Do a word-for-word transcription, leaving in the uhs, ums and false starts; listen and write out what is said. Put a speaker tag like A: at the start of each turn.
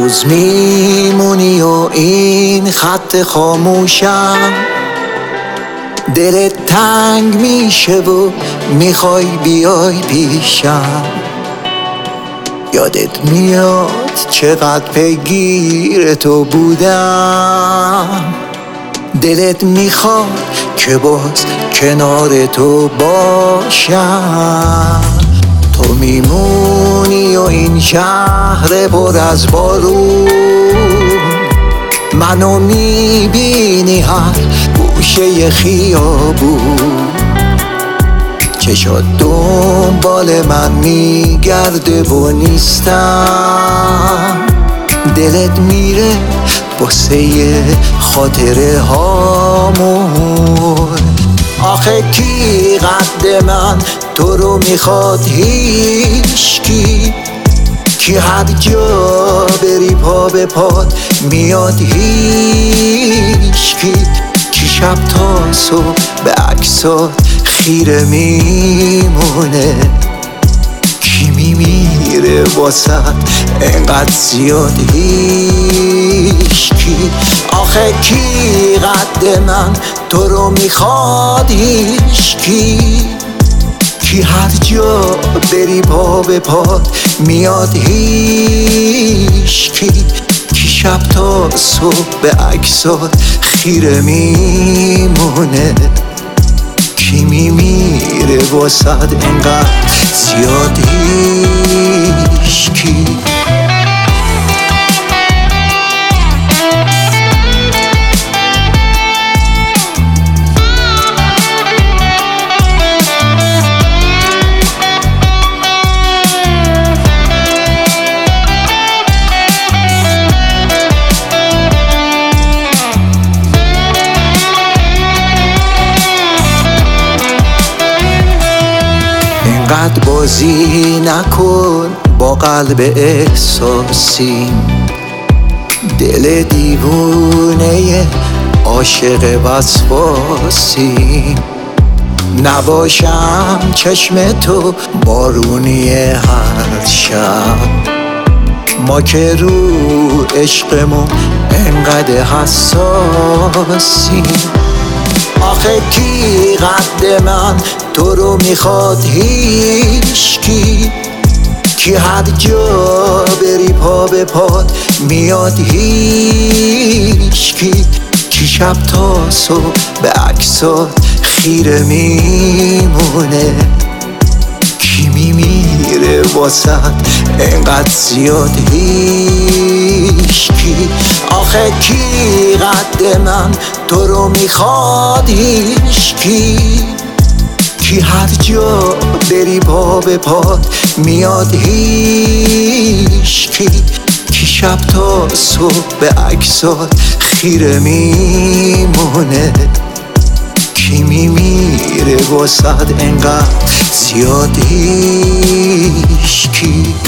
A: روز میمونی و این خط خاموشم، دلت تنگ میشه و میخوای بیای پیشم. یادت میاد چقدر پیگیر تو بودم، دلت میخواد که باز کنار تو باشم. تو میمونی و این شهر پر از بارون، منو میبینی هر گوشه خیابون. چشات دنبال من میگرده و نیستم، دلت میره واسه خاطره هامون. آخه کی قد من تو رو میخواد؟ هیچکی. کی هر جا بری پا به پات میاد؟ هیچکی. کی شب تا صبح به عکسات خیره میمونه؟ کی میمیره واسه انقدر زیاد؟ هیچکی. آخه کی قد من تو رو میخواد؟ هیچکی. کی هر جا بری پا به پات میاد؟ هیچکی. کی شب تا صبح به عکسات خیره میمونه؟ کی میمیره واسه انقدر زیاد؟ هیچکی. اینقدر بازی نکن با قلب احساسی، دل دیوونه عاشق وسواسی. نباشم چشم تو بارونی هر شب، ما که رو عشقمون انقدر حساسی. آخه کی قد من تو رو میخواد؟ هیچکی. کی هر جا بری پا به پات میاد؟ هیچکی. کی شب تا صبح به عکسات خیره میمونه؟ کی میمیره واسه انقدر زیاد؟ هیچکی. آخه کی قد من تو رو میخواد؟ هیچکی. کی هر جا بری پا به پات میاد؟ هیچکی. کی شب تا صبح به عکسات خیره میمونه؟ کی میمیره واسه انقدر زیاد؟ هیچکی.